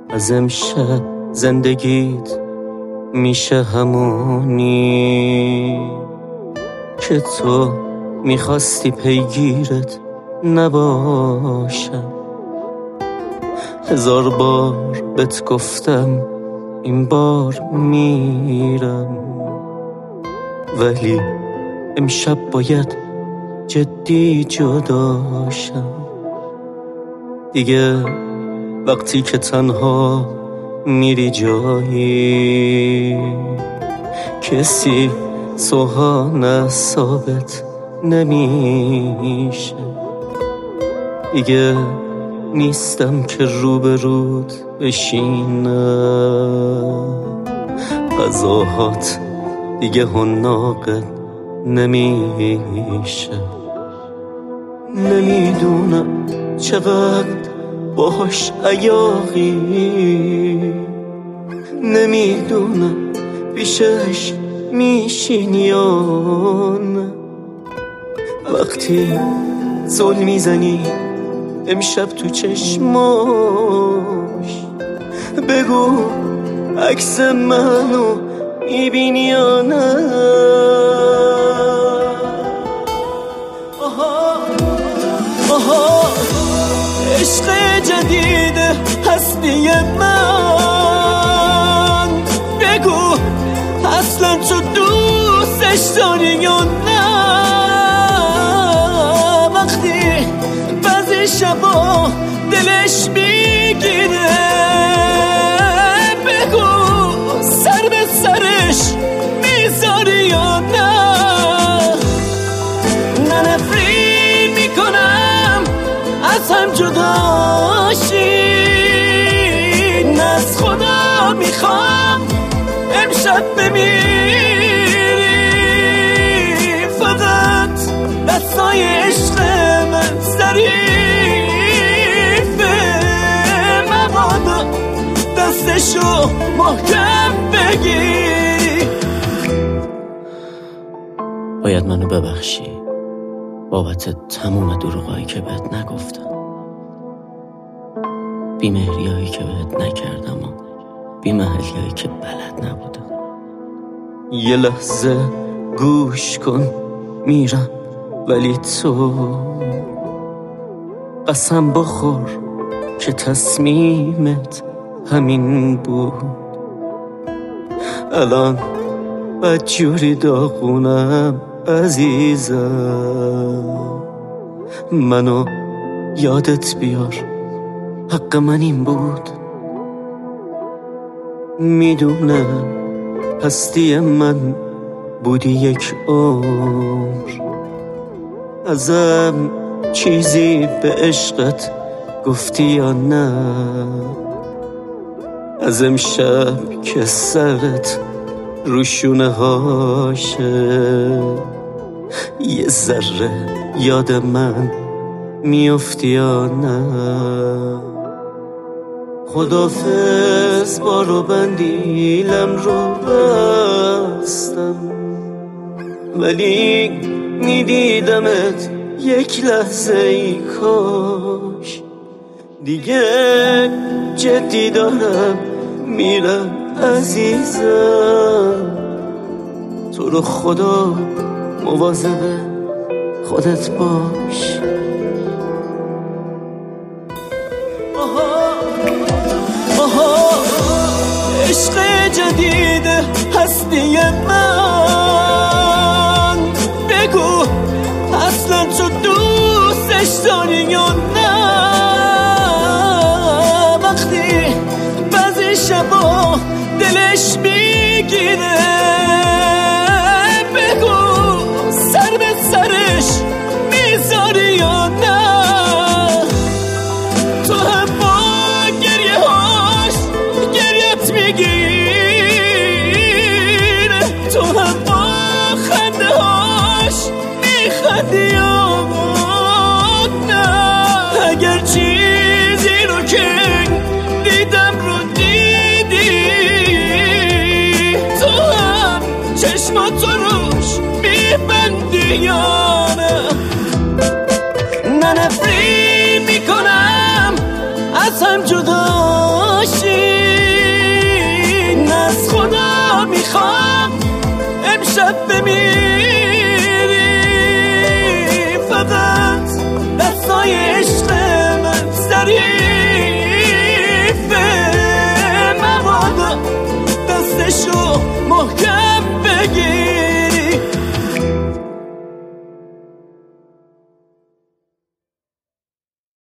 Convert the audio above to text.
از امشب زندگیت میشه همونی که تو میخواستی پیگیرت نباشم. 1000 بار بهت گفتم این بار میرم، ولی امشب باید جدی جداشم. دیگه وقتی که تنها میری جایی کسی سوهان ثابت نمیشه. دیگه نیستم که روبرود بشینم، غذاهات دیگه حناقت نمیشه. نمیدونم چقدر باهاش عیاقی، نمیدونم پیشش میشین یا نه. وقتی زل میزنی امشب تو چشماش، بگو عکس منو میبینی یا نه. آها عشق جدید هستی من، بگو اصلا تو دوستش داری یا نه. وقتی بعضی شبا دلش میگیره، بگو سر به سرش میذاری یا نه. نه نفرین میکنم از هم جداشی، نه از خدا میخوام امشب بمیری. فقط دستای عشق من ظریفه، مبادا دستشو محکم بگیری. باید منو ببخشی بابت تموم دروغایی که بهت نگفتم، بیمهریایی که بهت نکردم و بیمحلیایی که بلد نبودم. یه لحظه گوش کن میرم، ولی تو قسم بخور که تصمیمت همین بود. الان بدجوری داغونم عزیزم، منو یادت بیار، حق من این بود. میدونم هستی من بودی یک عمر، ازم چیزی به عشقت گفتی یا نه. از امشب که سرت روشونه هاشه، یه ذره یاد من میافتی یا نه. خدافظ بارو بندیلم رو بستم، ولی میدیدمت یک لحظه ای کاش. دیگه جدی دارم میرم عزیزم، تو رو خدا مواظب خودت باش. آها عشق جدید هستی من، بگو اصلا تو دوستش داری یا نه. وقتی بعضی شبا دلش میگیره، بگو سر به سرش میذاری یا نه. تو هم با گریه هاش گریت میگیره، تو هم با خنده هاش میخندی یا نه. اگر چیزی رو که دیدم رو دیدی، تو هم چشماتو روش میبندی یا نه. نه نفرین میکنم از هم جداشی، شب بمیرم.